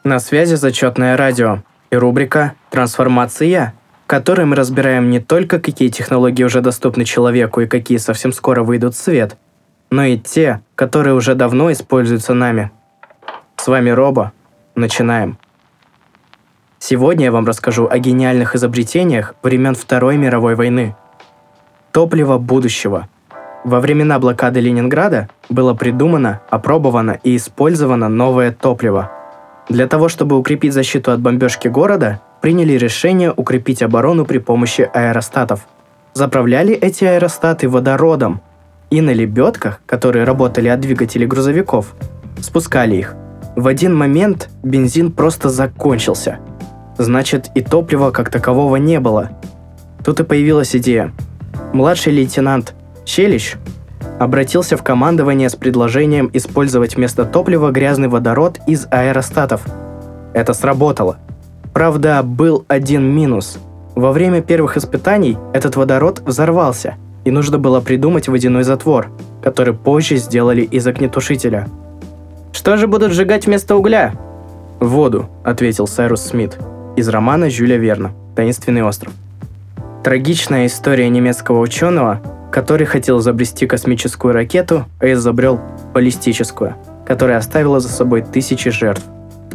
На связи зачетное радио и рубрика «Трансформация», в которой мы разбираем не только, какие технологии уже доступны человеку и какие совсем скоро выйдут в свет, но и те, которые уже давно используются нами. С вами Робо. Начинаем. Сегодня я вам расскажу о гениальных изобретениях времен Второй мировой войны. Топливо будущего. Во времена блокады Ленинграда было придумано, опробовано и использовано новое топливо. Для того, чтобы укрепить защиту от бомбежки города, приняли решение укрепить оборону при помощи аэростатов. Заправляли эти аэростаты водородом и на лебедках, которые работали от двигателей грузовиков, спускали их. В один момент бензин просто закончился. Значит, и топлива как такового не было. Тут и появилась идея. Младший лейтенант Щелищ обратился в командование с предложением использовать вместо топлива грязный водород из аэростатов. Это сработало. Правда, был один минус. Во время первых испытаний этот водород взорвался, и нужно было придумать водяной затвор, который позже сделали из огнетушителя. «Что же будут сжигать вместо угля?» «Воду», — ответил Сайрус Смит из романа Жюля Верна «Таинственный остров». Трагичная история немецкого ученого, который хотел изобрести космическую ракету, а изобрел баллистическую, которая оставила за собой тысячи жертв. В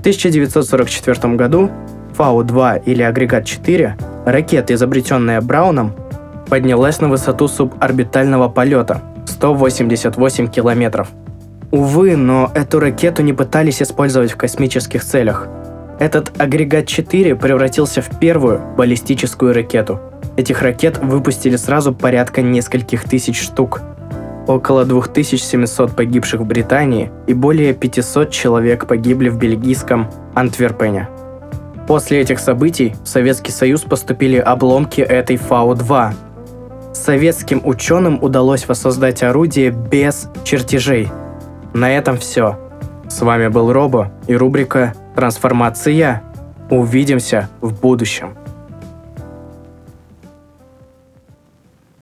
1944 году Фау-2 или Агрегат-4, ракета, изобретенная Брауном, поднялась на высоту суборбитального полета – 188 километров. Увы, но эту ракету не пытались использовать в космических целях. Этот Агрегат-4 превратился в первую баллистическую ракету. Этих ракет выпустили сразу порядка нескольких тысяч штук. Около 2700 погибших в Британии и более 500 человек погибли в бельгийском Антверпене. После этих событий в Советский Союз поступили обломки этой Фау-2. Советским ученым удалось воссоздать орудие без чертежей. На этом все. С вами был Робо и рубрика «Трансформация». Увидимся в будущем.